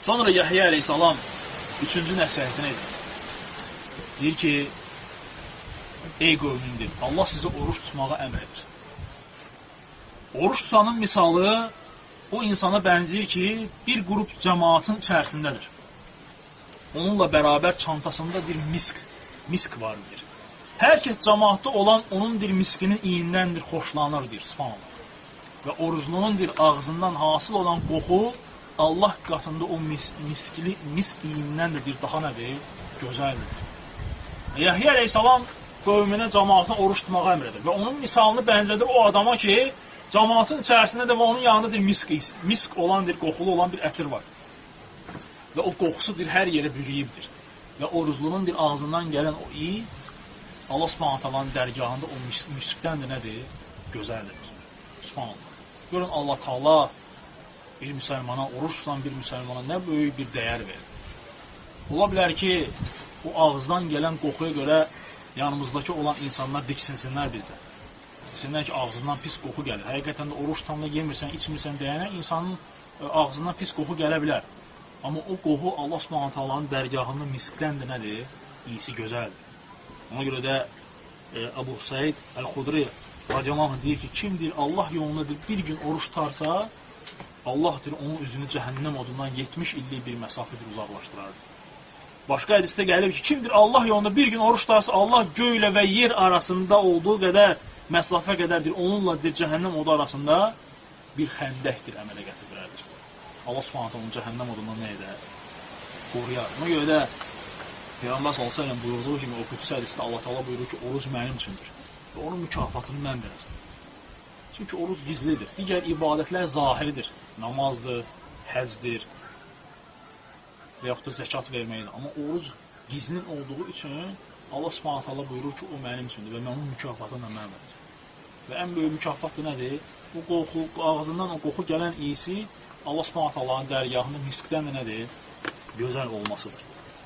Sonra Yahya əleyhissalam 3-cü nəsihətini edir. Deyir ki, ey qövmümdür, Allah sizə oruç tutmağa əmr edir. Oruç tutanın misalı o insana bənzəyir ki, bir qrup cəmaatın içərisindədir. Onunla bərabər çantasında bir misk vardır. Hər kəs cəmaatda olan onun bir miskinin iyindəndir, xoşlanır, deyir, subhanallah. Və oruclunun bir ağzından hasıl olan qoxu Allah qatında o misk iyindəndir, deyir, daha nədir? Gözəldir. Yahya əleyhissalam qövmünə, cəmaatına oruç tutmağa əmr edir. Və onun misalını bənzədir o adama ki, cəmaatın içərisində də və onun yanında misk olan, qoxulu olan bir ətir var. Və o qoxusu hər yerə bürüyübdir. Və oruclunun ağzından gələn o iyi, Allah subhanahu ta'alanın dərgahında o miskdən də nədir? Gözəldir. Subhanallah. Görün, Allah Taala bir müsəlmana, oruç tutan bir müsəlmana nə böyük bir dəyər verir. Ola bilər ki, o ağızdan gələn qoxuya görə yanımızdakı olan insanlar diksinsinlər bizdə. Desinlər ki, ağzından pis qoxu gəlir. Həqiqətən də oruç tutanla yemirsən, içmirsən deyənə insanın ağzından pis qoxu gələ bilər. Amma o qoxu Allah subhanahu ta'alanın dərgahında miskdən də nədir? İyisi gözəldir. Ona görə də Əbu Said Əl-Xudri radiyallahu deyir ki, kimdir Allah yolunda bir gün oruç tutarsa, Allah onun üzünü cəhənnəm odundan 70 illik bir məsafədir uzaqlaşdırardır. Başqa hədisdə gəlir ki, kimdir Allah yolunda bir gün oruç tutarsa, Allah göylə və yer arasında olduğu qədər, məsafə qədərdir, onunla cəhənnəm odu arasında bir xəndəkdir, əmələ gətirərdir. Allah subhanətə onun cəhənnəm odundan nə edər? Qoruyar. Ona görə də Peyğəmbər s.ə.v buyurduğu kimi, o qüdüs hədisdə Allah Taala buyurur ki, oruc mənim üçündür və onun mükafatını mən verəcəm. Çünki oruc gizlidir. Digər ibadətlər zahiridir. Namazdır, həcdir və yaxud da zəkat verməkdir. Amma oruc gizlin olduğu üçün Allah subhanahu ta'ala buyurur ki, o mənim üçündür və mən onun mükafatını da mən verəcəm. Və ən böyük mükafat da nədir? O qoxu, ağzından o qoxu gələn iyisi Allah subhanahu ta'alanın dərgahında miskdən də nədir? Gözəl olmasıdır.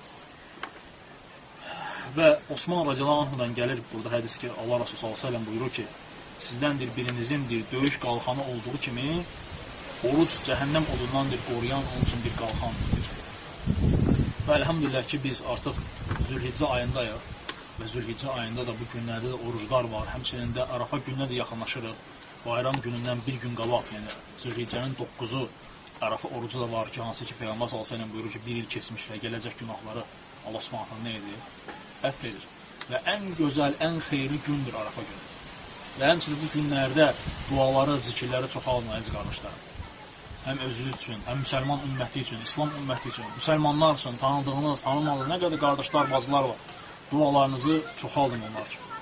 Və Osman radiyallahu anhudan gəlir burada hədis ki, Allah Resulü sallallahu əleyhi və səlləm buyurur ki, sizdəndir birinizin döyüş qalxanı olduğu kimi, oruc cəhənnəm odundan qoruyan onun üçün bir qalxandır. Və elhamdülillah ki, biz artıq Zülhiccə ayındayıq və Zülhiccə ayında da bu günlərdə də oruclar var. Həmçinin də Arafa gününə də yaxınlaşırıq. Bayram günündən bir gün qabaq, yəni Zülhiccənin 9-u Arafa orucu da var ki, hansı ki, Peyğəmbər sallallahu əleyhi və səlləm buyurur ki, bir il keçmiş və gələcək günahları Allah subhanahu nə edir? Əfv edir. Və ən gözəl, ən xeyirli gündür Arafa günü. Və həmçinin bu günlərdə duaları, zikirləri çoxalın, əziz qardaşlarım. Həm özünüz üçün, həm müsəlman ümməti üçün, İslam ümməti üçün, müsəlmanlar üçün, tanıdığınız, tanımadığınız nə qədər qardaşlar, bacılar var. Dualarınızı çoxaldın onlar üçün.